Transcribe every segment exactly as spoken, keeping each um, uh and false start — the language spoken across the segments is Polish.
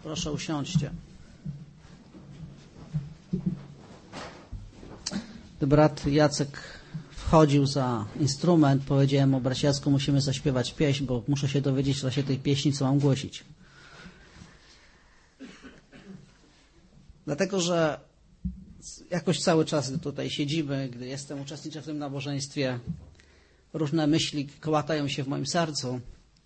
Proszę usiądźcie. Gdy brat Jacek wchodził za instrument, powiedziałem mu: bracie Jacku, musimy zaśpiewać pieśń, bo muszę się dowiedzieć w czasie tej pieśni, co mam głosić. Dlatego, że jakoś cały czas, gdy tutaj siedzimy, gdy jestem, uczestniczę w tym nabożeństwie, różne myśli kołatają się w moim sercu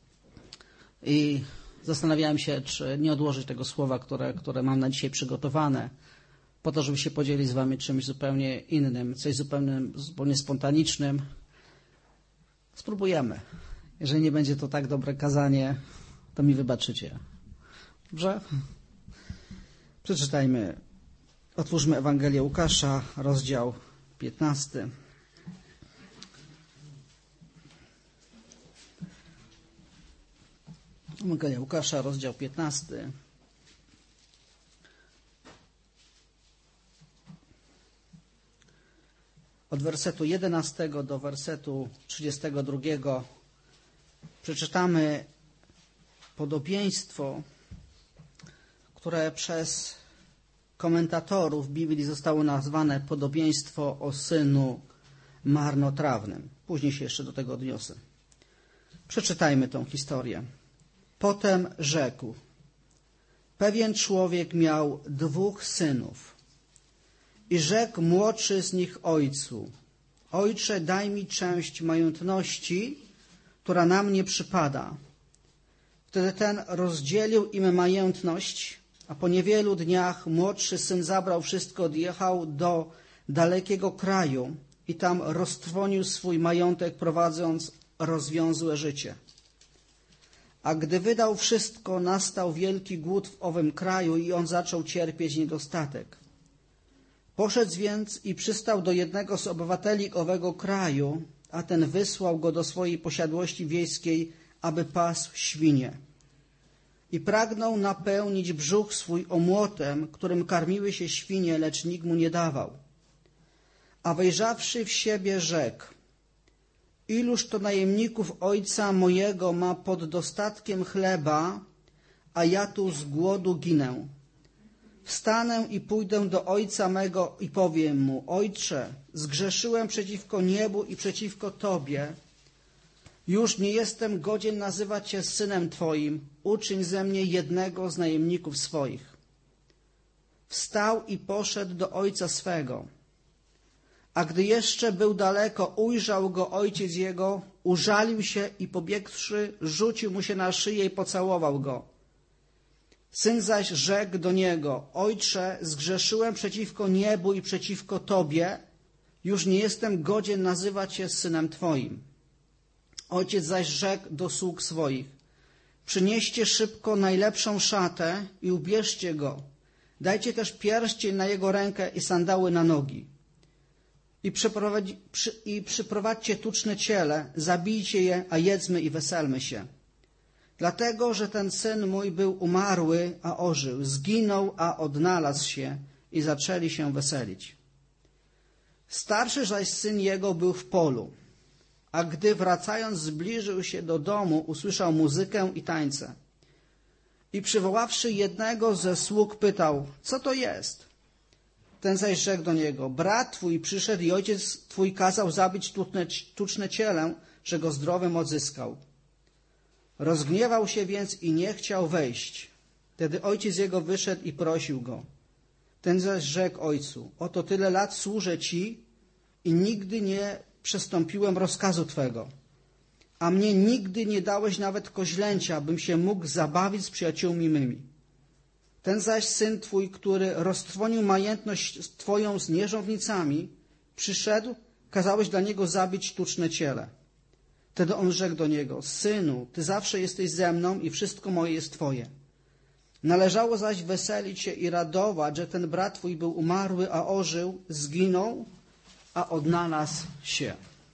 i zastanawiałem się, czy nie odłożyć tego słowa, które, które mam na dzisiaj przygotowane, po to, żeby się podzielić z wami czymś zupełnie innym, coś zupełnie, zupełnie spontanicznym. Spróbujemy. Jeżeli nie będzie to tak dobre kazanie, to mi wybaczycie. Dobrze? Przeczytajmy. Otwórzmy Ewangelię Łukasza, rozdział piętnasty. Ewangelia Łukasza, rozdział piętnasty. Od wersetu jedenastego do wersetu trzydziestego drugiego przeczytamy podobieństwo, które przez komentatorów Biblii zostało nazwane podobieństwo o synu marnotrawnym. Później się jeszcze do tego odniosę. Przeczytajmy tą historię. Potem rzekł: pewien człowiek miał dwóch synów i rzekł młodszy z nich ojcu: ojcze, daj mi część majątności, która na mnie przypada. Wtedy ten rozdzielił im majątność, a po niewielu dniach młodszy syn zabrał wszystko, odjechał do dalekiego kraju i tam roztrwonił swój majątek, prowadząc rozwiązłe życie. A gdy wydał wszystko, nastał wielki głód w owym kraju i on zaczął cierpieć niedostatek. Poszedł więc i przystał do jednego z obywateli owego kraju, a ten wysłał go do swojej posiadłości wiejskiej, aby pasł świnie. I pragnął napełnić brzuch swój omłotem, którym karmiły się świnie, lecz nikt mu nie dawał. A wejrzawszy w siebie, rzekł: iluż to najemników ojca mojego ma pod dostatkiem chleba, a ja tu z głodu ginę. Wstanę i pójdę do ojca mego i powiem mu: ojcze, zgrzeszyłem przeciwko niebu i przeciwko Tobie. Już nie jestem godzien nazywać Cię synem Twoim. Uczyń ze mnie jednego z najemników swoich. Wstał i poszedł do ojca swego. A gdy jeszcze był daleko, ujrzał go ojciec jego, użalił się i pobiegłszy, rzucił mu się na szyję i pocałował go. Syn zaś rzekł do niego: ojcze, zgrzeszyłem przeciwko niebu i przeciwko Tobie, już nie jestem godzien nazywać się synem Twoim. Ojciec zaś rzekł do sług swoich: przynieście szybko najlepszą szatę i ubierzcie go. Dajcie też pierścień na jego rękę i sandały na nogi. I, przy, I przyprowadźcie tuczne ciele, zabijcie je, a jedzmy i weselmy się. Dlatego, że ten syn mój był umarły, a ożył, zginął, a odnalazł się, i zaczęli się weselić. Starszy zaś syn jego był w polu, a gdy wracając zbliżył się do domu, usłyszał muzykę i tańce. I przywoławszy jednego ze sług, pytał: co to jest? Ten zaś rzekł do niego: brat twój przyszedł i ojciec twój kazał zabić tuczne, tuczne cielę, że go zdrowym odzyskał. Rozgniewał się więc i nie chciał wejść. Wtedy ojciec jego wyszedł i prosił go. Ten zaś rzekł ojcu: oto tyle lat służę ci i nigdy nie przestąpiłem rozkazu twego, a mnie nigdy nie dałeś nawet koźlęcia, bym się mógł zabawić z przyjaciółmi mymi. Ten zaś syn twój, który roztrwonił majątność twoją z nierządnicami, przyszedł, kazałeś dla niego zabić tuczne ciele. Wtedy on rzekł do niego: synu, ty zawsze jesteś ze mną i wszystko moje jest twoje. Należało zaś weselić się i radować, że ten brat twój był umarły, a ożył, zginął, a odnalazł się.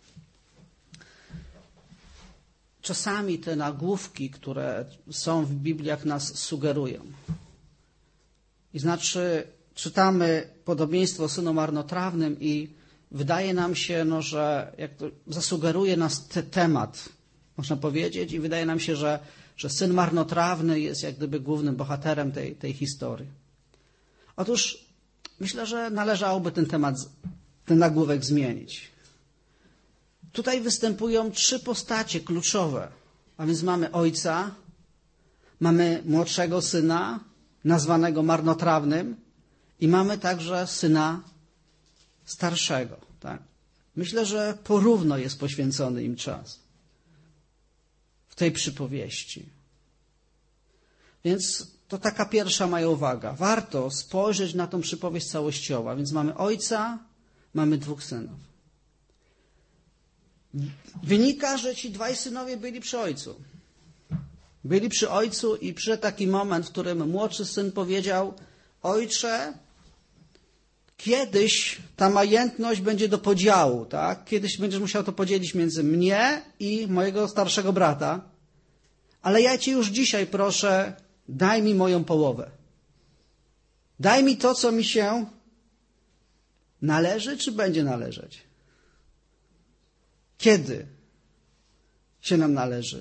Czasami te nagłówki, które są w Bibliach, nas sugerują. I znaczy, czytamy podobieństwo o synu marnotrawnym i wydaje nam się, no, że jak to zasugeruje nas te, temat, można powiedzieć, i wydaje nam się, że że syn marnotrawny jest jak gdyby głównym bohaterem tej, tej historii. Otóż myślę, że należałoby ten temat, ten nagłówek zmienić. Tutaj występują trzy postacie kluczowe, a więc mamy ojca, mamy młodszego syna, nazwanego marnotrawnym, i mamy także syna starszego. Tak? Myślę, że porówno jest poświęcony im czas w tej przypowieści. Więc to taka pierwsza moja uwaga. Warto spojrzeć na tą przypowieść całościowo. A więc mamy ojca, mamy dwóch synów. Wynika, że ci dwaj synowie byli przy ojcu. Byli przy ojcu i przyszedł taki moment, w którym młodszy syn powiedział: ojcze, kiedyś ta majętność będzie do podziału, tak? Kiedyś będziesz musiał to podzielić między mnie i mojego starszego brata, ale ja cię już dzisiaj proszę, daj mi moją połowę. Daj mi to, co mi się należy, czy będzie należeć? Kiedy się nam należy?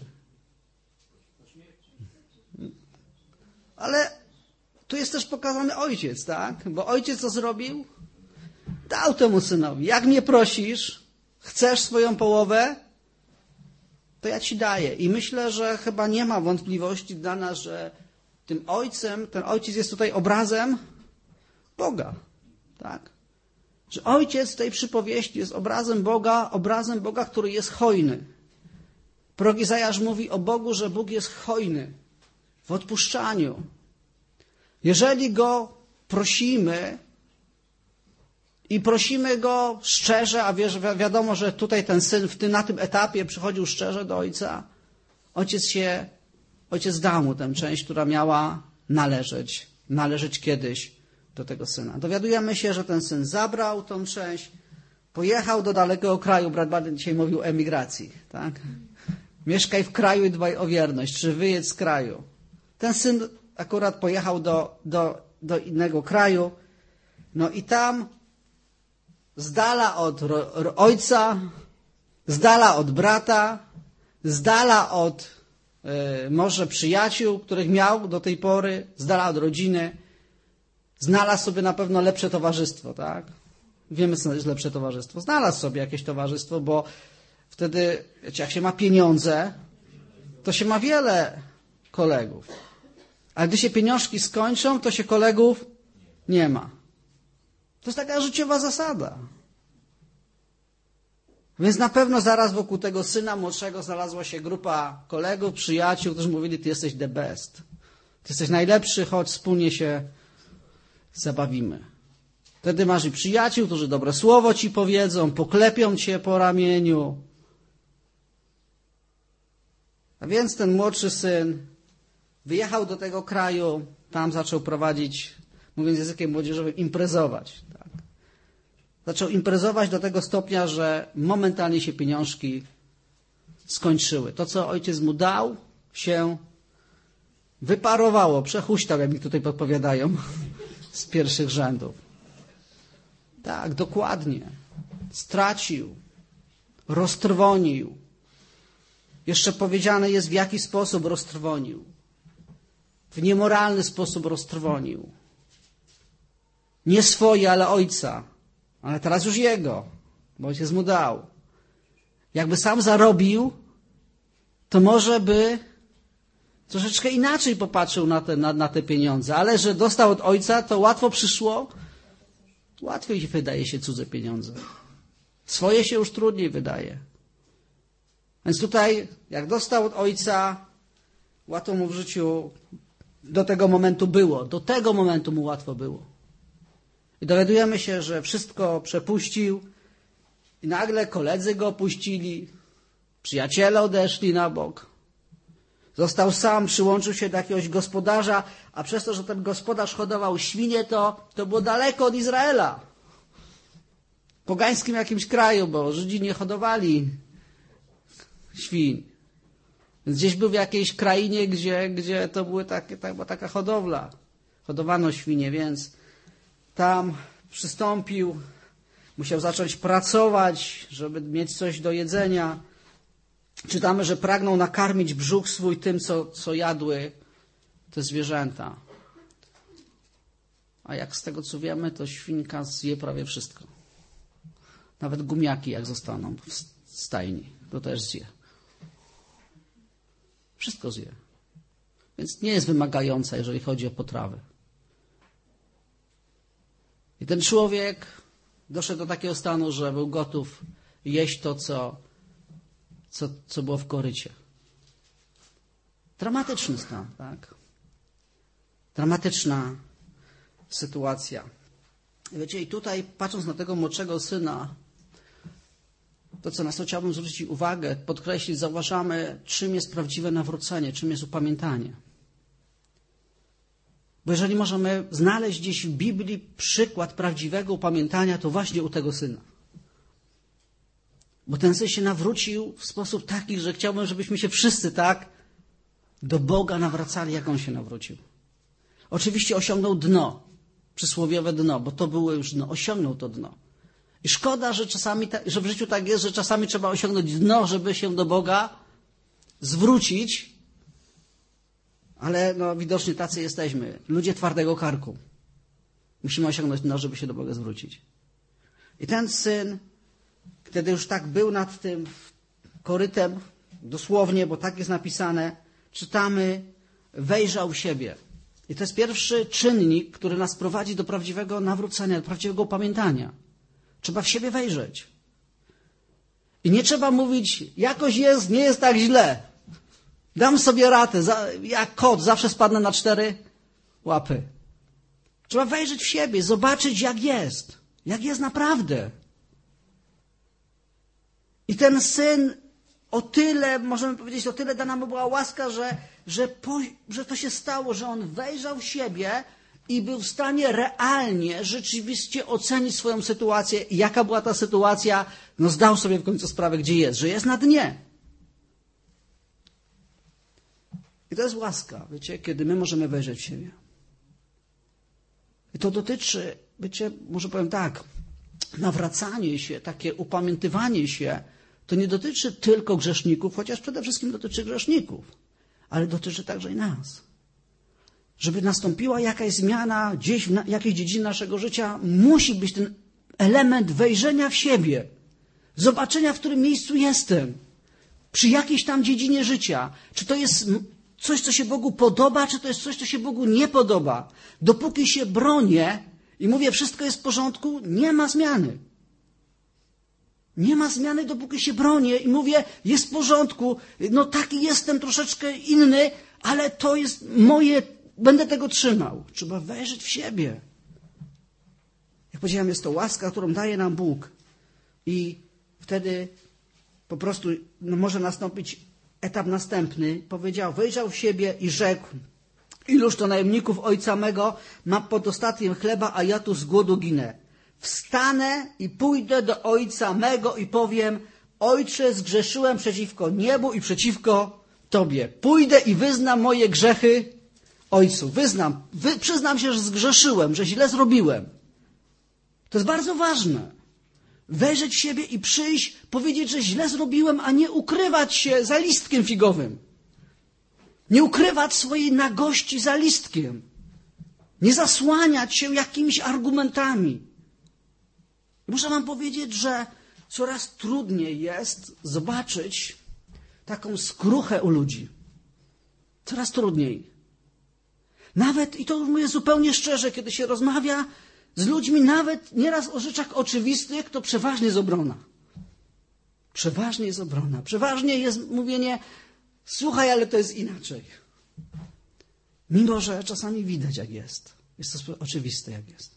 Ale tu jest też pokazany ojciec, tak? Bo ojciec co zrobił? Dał temu synowi. Jak mnie prosisz, chcesz swoją połowę, to ja ci daję. I myślę, że chyba nie ma wątpliwości dla nas, że tym ojcem, ten ojciec jest tutaj obrazem Boga, tak? Że ojciec w tej przypowieści jest obrazem Boga, obrazem Boga, który jest hojny. Prorok Izajasz mówi o Bogu, że Bóg jest hojny w odpuszczaniu. Jeżeli Go prosimy i prosimy Go szczerze, a wi- wiadomo, że tutaj ten syn w tym, na tym etapie przychodził szczerze do ojca, ojciec się, ojciec dał mu tę część, która miała należeć, należeć kiedyś do tego syna. Dowiadujemy się, że ten syn zabrał tą część, pojechał do dalekiego kraju, brat Baden dzisiaj mówił o emigracji, tak? Mieszkaj w kraju i dbaj o wierność, czy wyjedź z kraju. Ten syn akurat pojechał do, do, do innego kraju, no i tam z dala od ro, ro, ojca, z dala od brata, z dala od y, może przyjaciół, których miał do tej pory, z dala od rodziny, znalazł sobie na pewno lepsze towarzystwo, tak? Wiemy, co to jest lepsze towarzystwo. Znalazł sobie jakieś towarzystwo, bo wtedy, wiecie, jak się ma pieniądze, to się ma wiele kolegów. A gdy się pieniążki skończą, to się kolegów nie ma. To jest taka życiowa zasada. Więc na pewno zaraz wokół tego syna młodszego znalazła się grupa kolegów, przyjaciół, którzy mówili: ty jesteś the best. Ty jesteś najlepszy, chodź wspólnie się zabawimy. Wtedy masz i przyjaciół, którzy dobre słowo ci powiedzą, poklepią cię po ramieniu. A więc ten młodszy syn wyjechał do tego kraju, tam zaczął prowadzić, mówiąc językiem młodzieżowym, imprezować. Tak. Zaczął imprezować do tego stopnia, że momentalnie się pieniążki skończyły. To, co ojciec mu dał, się wyparowało, przehuśtał, jak mi tutaj podpowiadają, z pierwszych rzędów. Tak, dokładnie. Stracił, roztrwonił. Jeszcze powiedziane jest, w jaki sposób roztrwonił. W niemoralny sposób roztrwonił. Nie swoje, ale ojca. Ale teraz już jego, bo ojciec mu dał. Jakby sam zarobił, to może by troszeczkę inaczej popatrzył na te, na, na te pieniądze. Ale że dostał od ojca, to łatwo przyszło. Łatwiej wydaje się cudze pieniądze. Swoje się już trudniej wydaje. Więc tutaj, jak dostał od ojca, łatwo mu w życiu do tego momentu było. Do tego momentu mu łatwo było. I dowiadujemy się, że wszystko przepuścił i nagle koledzy go opuścili, przyjaciele odeszli na bok. Został sam, przyłączył się do jakiegoś gospodarza, a przez to, że ten gospodarz hodował świnie, to, to było daleko od Izraela. W pogańskim jakimś kraju, bo Żydzi nie hodowali świń. Więc gdzieś był w jakiejś krainie, gdzie, gdzie to były takie, tak, była taka hodowla. Hodowano świnie, więc tam przystąpił, musiał zacząć pracować, żeby mieć coś do jedzenia. czytamy, że pragnął nakarmić brzuch swój tym, co, co jadły te zwierzęta. A jak z tego co wiemy, to świnka zje prawie wszystko. Nawet gumiaki jak zostaną w stajni, to też zje. Wszystko zje. Więc nie jest wymagająca, jeżeli chodzi o potrawę. I ten człowiek doszedł do takiego stanu, że był gotów jeść to, co, co, co było w korycie. Dramatyczny stan, tak? Dramatyczna sytuacja. Wiecie, i tutaj patrząc na tego młodszego syna, to co nas chciałbym zwrócić uwagę, podkreślić, zauważamy, czym jest prawdziwe nawrócenie, czym jest upamiętanie. Bo jeżeli możemy znaleźć gdzieś w Biblii przykład prawdziwego upamiętania, to właśnie u tego syna. Bo ten syn się nawrócił w sposób taki, że chciałbym, żebyśmy się wszyscy tak do Boga nawracali, jak on się nawrócił. Oczywiście osiągnął dno, przysłowiowe dno, bo to było już dno, osiągnął to dno. I szkoda, że czasami, że w życiu tak jest, że czasami trzeba osiągnąć dno, żeby się do Boga zwrócić, ale no, widocznie tacy jesteśmy. Ludzie twardego karku. Musimy osiągnąć dno, żeby się do Boga zwrócić. I ten syn, kiedy już tak był nad tym korytem, dosłownie, bo tak jest napisane, czytamy, wejrzał w siebie. I to jest pierwszy czynnik, który nas prowadzi do prawdziwego nawrócenia, do prawdziwego upamiętania. Trzeba w siebie wejrzeć. I nie trzeba mówić, jakoś jest, nie jest tak źle. Dam sobie radę, jak kot, zawsze spadnę na cztery łapy. Trzeba wejrzeć w siebie, zobaczyć jak jest. Jak jest naprawdę. I ten syn o tyle, możemy powiedzieć, o tyle dana mu była łaska, że, że, po, że to się stało, że on wejrzał w siebie i był w stanie realnie, rzeczywiście ocenić swoją sytuację. I jaka była ta sytuacja? No zdał sobie w końcu sprawę, gdzie jest, że jest na dnie. I to jest łaska, wiecie, kiedy my możemy wejrzeć w siebie. I to dotyczy, wiecie, może powiem tak, nawracanie się, takie upamiętywanie się, to nie dotyczy tylko grzeszników, chociaż przede wszystkim dotyczy grzeszników, ale dotyczy także i nas. Żeby nastąpiła jakaś zmiana gdzieś w jakiejś dziedzinie naszego życia, musi być ten element wejrzenia w siebie, zobaczenia, w którym miejscu jestem, przy jakiejś tam dziedzinie życia. Czy to jest coś, co się Bogu podoba, czy to jest coś, co się Bogu nie podoba. Dopóki się bronię i mówię, wszystko jest w porządku, nie ma zmiany. Nie ma zmiany, dopóki się bronię i mówię, jest w porządku, no taki jestem, troszeczkę inny, ale to jest moje, będę tego trzymał. Trzeba wejrzeć w siebie. Jak powiedziałem, jest to łaska, którą daje nam Bóg. I wtedy po prostu no, może nastąpić etap następny. Powiedział, wejrzał w siebie i rzekł, iluż to najemników ojca mego ma pod dostatkiem chleba, a ja tu z głodu ginę. Wstanę i pójdę do ojca mego i powiem, ojcze, zgrzeszyłem przeciwko niebu i przeciwko Tobie. Pójdę i wyznam moje grzechy ojcu. Wyznam, wy, przyznam się, że zgrzeszyłem, że źle zrobiłem. To jest bardzo ważne. Wejrzeć w siebie i przyjść, powiedzieć, że źle zrobiłem, a nie ukrywać się za listkiem figowym. Nie ukrywać swojej nagości za listkiem. Nie zasłaniać się jakimiś argumentami. Muszę wam powiedzieć, że coraz trudniej jest zobaczyć taką skruchę u ludzi. Coraz trudniej. Nawet, i to mówię zupełnie szczerze, kiedy się rozmawia z ludźmi, nawet nieraz o rzeczach oczywistych, to przeważnie jest obrona. Przeważnie jest obrona. Przeważnie jest mówienie, słuchaj, ale to jest inaczej. Mimo że czasami widać, jak jest. Jest to oczywiste, jak jest.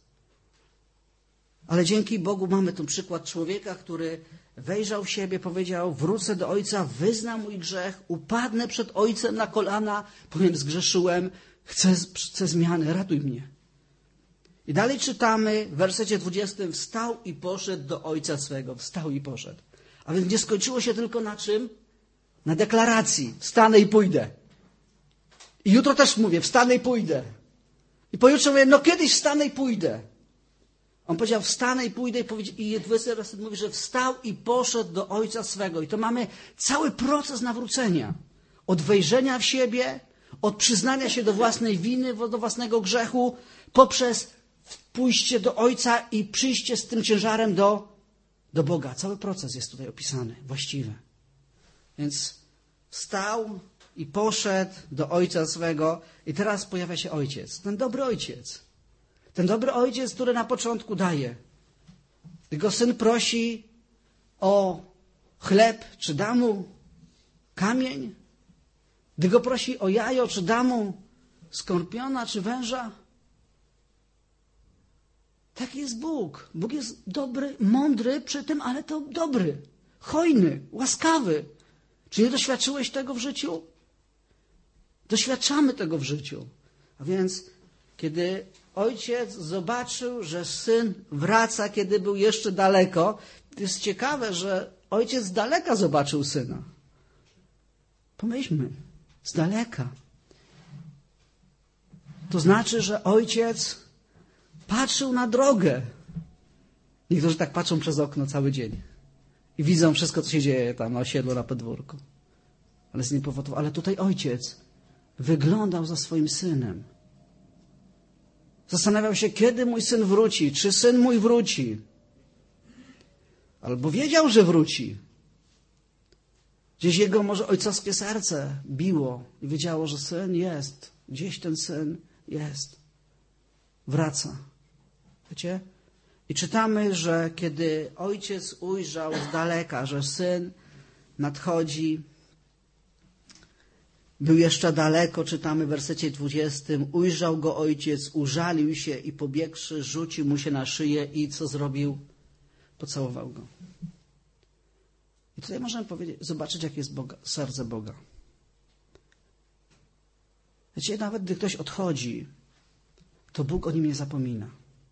Ale dzięki Bogu mamy ten przykład człowieka, który wejrzał w siebie, powiedział, wrócę do Ojca, wyznam mój grzech, upadnę przed Ojcem na kolana, powiem, zgrzeszyłem, chcę, chcę zmiany, ratuj mnie. I dalej czytamy w wersecie dwudziestym, wstał i poszedł do Ojca swego, wstał i poszedł. A więc nie skończyło się tylko na czym? Na deklaracji, wstanę i pójdę. I jutro też mówię, wstanę i pójdę. I pojutrze mówię, no kiedyś wstanę i pójdę. On powiedział, wstanę i pójdę i powiedział, i dwudziesty werset mówi, że wstał i poszedł do ojca swego. I to mamy cały proces nawrócenia. Od wejrzenia w siebie, od przyznania się do własnej winy, do własnego grzechu, poprzez pójście do ojca i przyjście z tym ciężarem do, do Boga. Cały proces jest tutaj opisany, właściwy. Więc wstał i poszedł do ojca swego i teraz pojawia się ojciec. Ten dobry ojciec. Ten dobry ojciec, który na początku daje. Gdy go syn prosi o chleb, czy da mu kamień? Gdy go prosi o jajo, czy da mu skorpiona, czy węża? Taki jest Bóg. Bóg jest dobry, mądry przy tym, ale to dobry, hojny, łaskawy. Czy nie doświadczyłeś tego w życiu? Doświadczamy tego w życiu. A więc, kiedy ojciec zobaczył, że syn wraca, kiedy był jeszcze daleko, to jest ciekawe, że ojciec z daleka zobaczył syna. Pomyślmy, z daleka. To znaczy, że ojciec patrzył na drogę. Niektórzy tak patrzą przez okno cały dzień i widzą wszystko, co się dzieje tam na osiedlu, na podwórku. Ale z nim powodował. Ale tutaj ojciec wyglądał za swoim synem. Zastanawiał się, kiedy mój syn wróci, czy syn mój wróci. Albo wiedział, że wróci. Gdzieś jego może ojcowskie serce biło i wiedziało, że syn jest. Gdzieś ten syn jest. Wraca. Wiecie? I czytamy, że kiedy ojciec ujrzał z daleka, że syn nadchodzi, był jeszcze daleko, czytamy w wersecie dwudziestym, ujrzał go ojciec, użalił się i pobiegłszy, rzucił mu się na szyję i co zrobił? Pocałował go. I tutaj możemy powiedzieć, zobaczyć, jakie jest Boga, serce Boga. Wiecie, nawet gdy ktoś odchodzi, to Bóg o nim nie zapomina.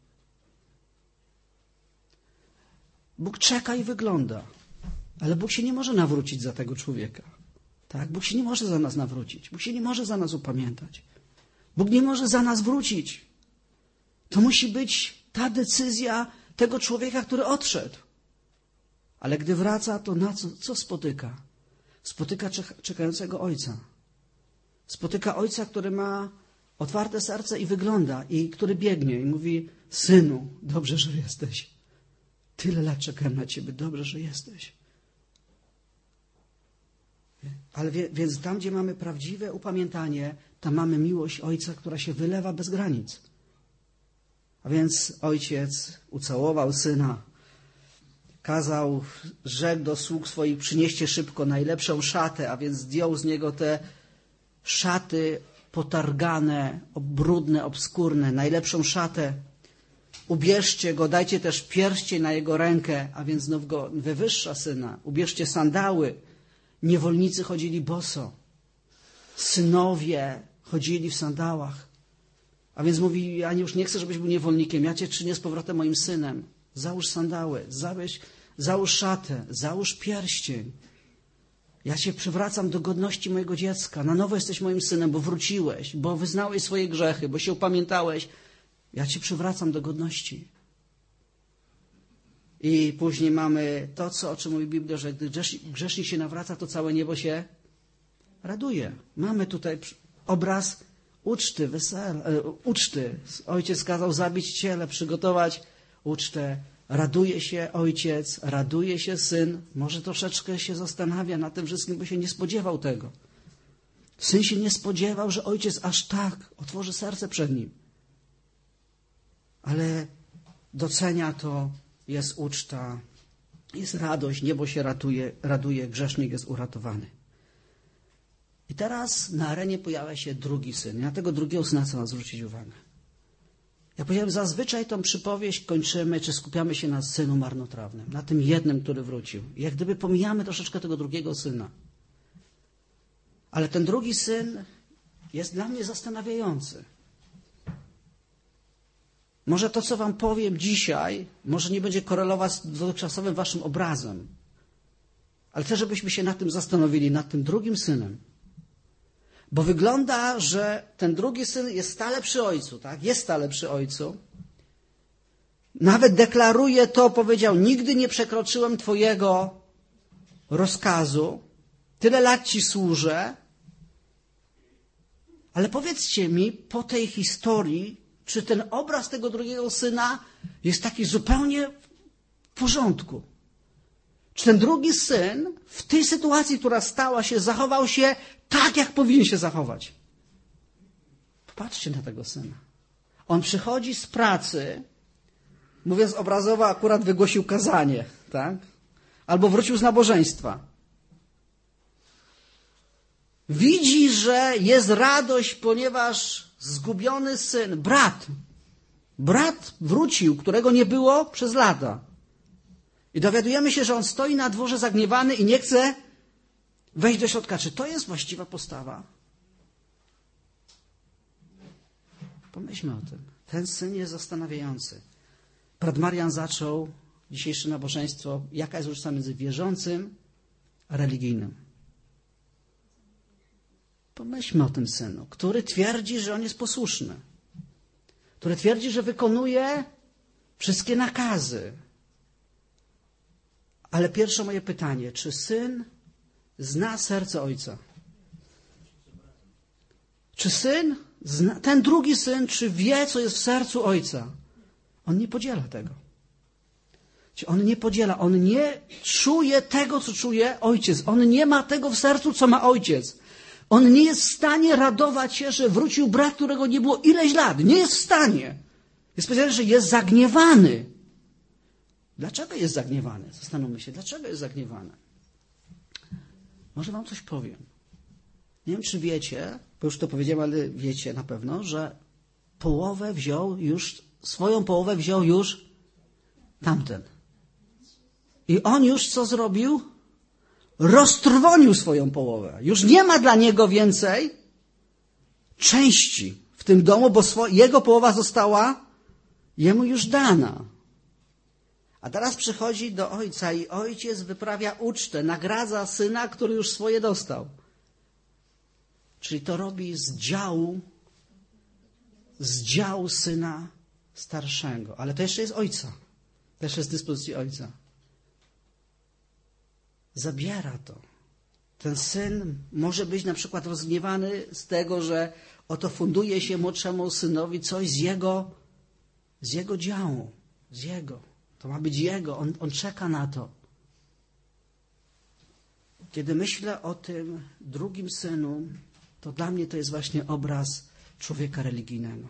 Bóg czeka i wygląda, ale Bóg się nie może nawrócić za tego człowieka. Tak? Bóg się nie może za nas nawrócić. Bóg się nie może za nas upamiętać. Bóg nie może za nas wrócić. To musi być ta decyzja tego człowieka, który odszedł. Ale gdy wraca, to na co, co spotyka? Spotyka czekającego ojca. Spotyka ojca, który ma otwarte serce i wygląda, i który biegnie i mówi, synu, dobrze, że jesteś. Tyle lat czekałem na ciebie, dobrze, że jesteś. Ale wie, więc tam, gdzie mamy prawdziwe upamiętanie, tam mamy miłość ojca, która się wylewa bez granic. A więc ojciec ucałował syna, kazał, rzekł do sług swoich, przynieście szybko najlepszą szatę, a więc zdjął z niego te szaty potargane, brudne, obskurne, najlepszą szatę. Ubierzcie go, dajcie też pierścień na jego rękę, a więc znów go wywyższa syna. Ubierzcie sandały. Niewolnicy chodzili boso. Synowie chodzili w sandałach. A więc mówi, ja już nie chcę, żebyś był niewolnikiem. Ja cię czynię z powrotem moim synem. Załóż sandały, załóż, załóż szatę, załóż pierścień. Ja cię przywracam do godności mojego dziecka. Na nowo jesteś moim synem, bo wróciłeś, bo wyznałeś swoje grzechy, bo się upamiętałeś. Ja cię przywracam do godności. I później mamy to, co, o czym mówi Biblia, że gdy grzesznik się nawraca, to całe niebo się raduje. Mamy tutaj obraz uczty, wesel, uczty. Ojciec kazał zabić ciele, przygotować ucztę. Raduje się ojciec, raduje się syn. Może troszeczkę się zastanawia nad tym wszystkim, bo się nie spodziewał tego. Syn się nie spodziewał, że ojciec aż tak otworzy serce przed nim. Ale docenia to, jest uczta, jest radość, niebo się ratuje, raduje, grzesznik jest uratowany. I teraz na arenie pojawia się drugi syn. Na tego drugiego syna chcę zwrócić uwagę. Ja powiedziałem, zazwyczaj tą przypowieść kończymy, czy skupiamy się na synu marnotrawnym, na tym jednym, który wrócił. I jak gdyby pomijamy troszeczkę tego drugiego syna. Ale ten drugi syn jest dla mnie zastanawiający. Może to, co wam powiem dzisiaj, może nie będzie korelować z dotychczasowym waszym obrazem. Ale chcę, żebyśmy się nad tym zastanowili, nad tym drugim synem. Bo wygląda, że ten drugi syn jest stale przy ojcu, tak? Jest stale przy ojcu. Nawet deklaruje to, powiedział, nigdy nie przekroczyłem Twojego rozkazu, tyle lat Ci służę, ale powiedzcie mi po tej historii, czy ten obraz tego drugiego syna jest taki zupełnie w porządku? Czy ten drugi syn w tej sytuacji, która stała się, zachował się tak, jak powinien się zachować? Popatrzcie na tego syna. On przychodzi z pracy, mówiąc obrazowo, akurat wygłosił kazanie, tak? Albo wrócił z nabożeństwa. Widzi, że jest radość, ponieważ zgubiony syn, brat, brat wrócił, którego nie było przez lata. I dowiadujemy się, że on stoi na dworze zagniewany i nie chce wejść do środka. Czy to jest właściwa postawa? Pomyślmy o tym. Ten syn jest zastanawiający. Brat Marian zaczął dzisiejsze nabożeństwo. Jaka jest różnica między wierzącym a religijnym? Pomyślmy o tym synu, który twierdzi, że on jest posłuszny. Który twierdzi, że wykonuje wszystkie nakazy. Ale pierwsze moje pytanie, czy syn zna serce ojca? Czy syn, zna, ten drugi syn, czy wie, co jest w sercu ojca? On nie podziela tego. On nie podziela, on nie czuje tego, co czuje ojciec. On nie ma tego w sercu, co ma ojciec. On nie jest w stanie radować się, że wrócił brat, którego nie było ileś lat. Nie jest w stanie. Jest powiedziane, że jest zagniewany. Dlaczego jest zagniewany? Zastanówmy się, dlaczego jest zagniewany? Może wam coś powiem. Nie wiem, czy wiecie, bo już to powiedziałem, ale wiecie na pewno, że połowę wziął już, swoją połowę wziął już tamten. I on już co zrobił? Roztrwonił swoją połowę. Już nie ma dla niego więcej części w tym domu, bo swo- jego połowa została jemu już dana. A teraz przychodzi do ojca i ojciec wyprawia ucztę, nagradza syna, który już swoje dostał. Czyli to robi z działu, z działu syna starszego. Ale to jeszcze jest ojca. Też jest z dyspozycji ojca. Zabiera to. Ten syn może być na przykład rozgniewany z tego, że oto funduje się młodszemu synowi coś z jego, z jego działu. Z jego. To ma być jego. On, on czeka na to. Kiedy myślę o tym drugim synu, to dla mnie to jest właśnie obraz człowieka religijnego.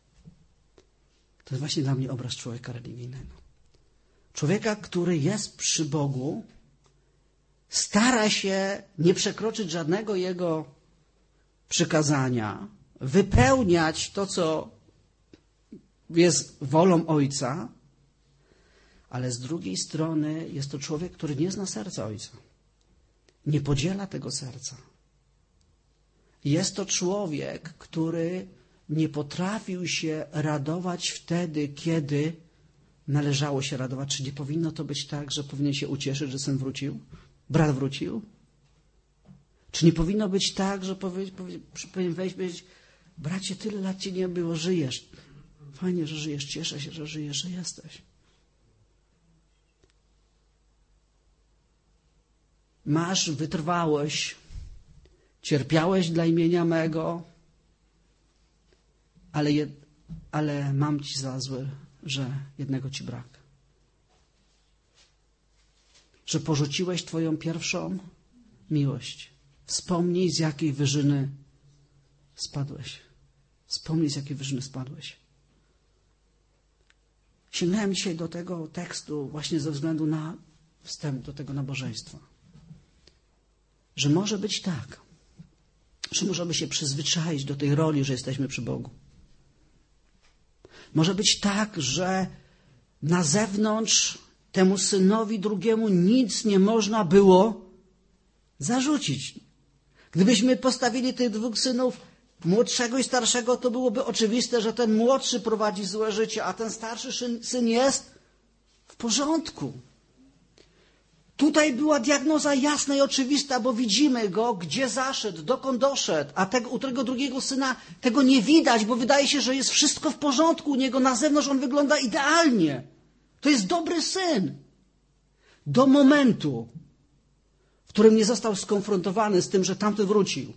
To jest właśnie dla mnie obraz człowieka religijnego. Człowieka, który jest przy Bogu, stara się nie przekroczyć żadnego Jego przykazania, wypełniać to, co jest wolą Ojca, ale z drugiej strony jest to człowiek, który nie zna serca Ojca. Nie podziela tego serca. Jest to człowiek, który nie potrafił się radować wtedy, kiedy należało się radować. Czy nie powinno to być tak, że powinien się ucieszyć, że syn wrócił? Brat wrócił? Czy nie powinno być tak, że powie, powie, powinien wejść i powiedzieć: bracie, tyle lat cię nie było, żyjesz. Fajnie, że żyjesz, cieszę się, że żyjesz, że jesteś. Masz wytrwałość, cierpiałeś dla imienia mego, ale, jed, ale mam ci za złe, że jednego ci brak. Że porzuciłeś twoją pierwszą miłość. Wspomnij, z jakiej wyżyny spadłeś. Wspomnij, z jakiej wyżyny spadłeś. Sięgnąłem dzisiaj do tego tekstu właśnie ze względu na wstęp do tego nabożeństwa. Że może być tak, że możemy się przyzwyczaić do tej roli, że jesteśmy przy Bogu. Może być tak, że na zewnątrz temu synowi drugiemu nic nie można było zarzucić. Gdybyśmy postawili tych dwóch synów, młodszego i starszego, to byłoby oczywiste, że ten młodszy prowadzi złe życie, a ten starszy syn jest w porządku. Tutaj była diagnoza jasna i oczywista, bo widzimy go, gdzie zaszedł, dokąd doszedł, a tego, u tego drugiego syna tego nie widać, bo wydaje się, że jest wszystko w porządku u niego. Na zewnątrz on wygląda idealnie. To jest dobry syn. Do momentu, w którym nie został skonfrontowany z tym, że tamten wrócił.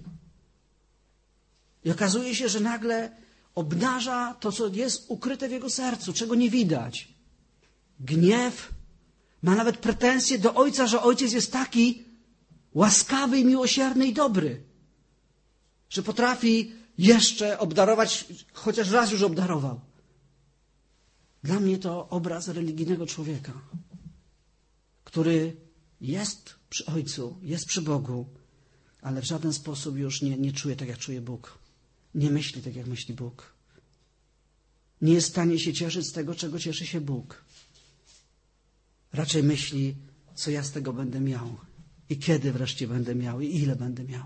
I okazuje się, że nagle obnaża to, co jest ukryte w jego sercu, czego nie widać. Gniew. Ma nawet pretensje do ojca, że ojciec jest taki łaskawy i miłosierny i dobry, że potrafi jeszcze obdarować, chociaż raz już obdarował. Dla mnie to obraz religijnego człowieka, który jest przy ojcu, jest przy Bogu, ale w żaden sposób już nie, nie czuje tak, jak czuje Bóg. Nie myśli tak, jak myśli Bóg. Nie jest w stanie się cieszyć z tego, czego cieszy się Bóg. Raczej myśli, co ja z tego będę miał i kiedy wreszcie będę miał i ile będę miał.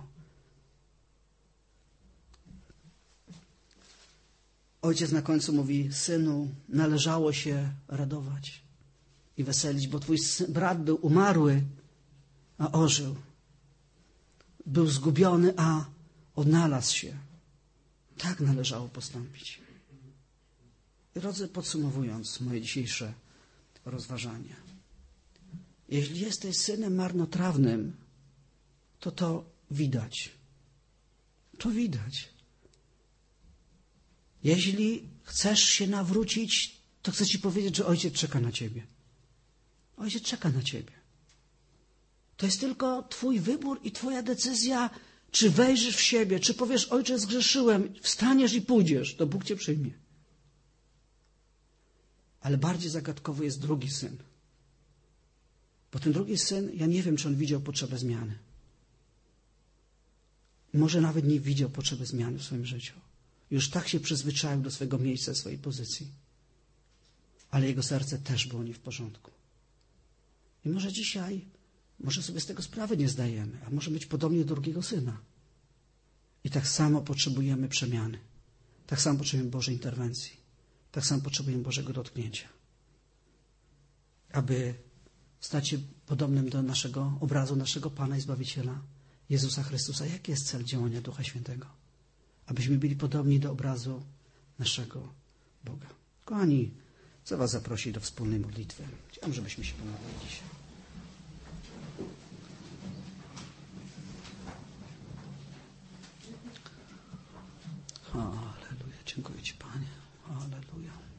Ojciec na końcu mówi: synu, należało się radować i weselić, bo twój brat był umarły, a ożył. Był zgubiony, a odnalazł się. Tak należało postąpić. I drodzy, podsumowując moje dzisiejsze rozważanie. Jeśli jesteś synem marnotrawnym, to to widać. To widać. Jeśli chcesz się nawrócić, to chcę ci powiedzieć, że ojciec czeka na ciebie. Ojciec czeka na ciebie. To jest tylko twój wybór i twoja decyzja, czy wejrzysz w siebie, czy powiesz: ojcze, zgrzeszyłem, wstaniesz i pójdziesz, to Bóg cię przyjmie. Ale bardziej zagadkowy jest drugi syn. Bo ten drugi syn, ja nie wiem, czy on widział potrzebę zmiany. Może nawet nie widział potrzeby zmiany w swoim życiu. Już tak się przyzwyczaił do swojego miejsca, swojej pozycji. Ale jego serce też było nie w porządku. I może dzisiaj, może sobie z tego sprawy nie zdajemy, a może być podobnie do drugiego syna. I tak samo potrzebujemy przemiany. Tak samo potrzebujemy Bożej interwencji. Tak samo potrzebujemy Bożego dotknięcia. Aby stać się podobnym do naszego obrazu, naszego Pana i Zbawiciela, Jezusa Chrystusa. Jaki jest cel działania Ducha Świętego? Abyśmy byli podobni do obrazu naszego Boga. Kochani, chcę was zaprosić do wspólnej modlitwy. Chciałem, żebyśmy się pomodlili dzisiaj. Halleluja. Dziękuję Ci, Panie. Halleluja.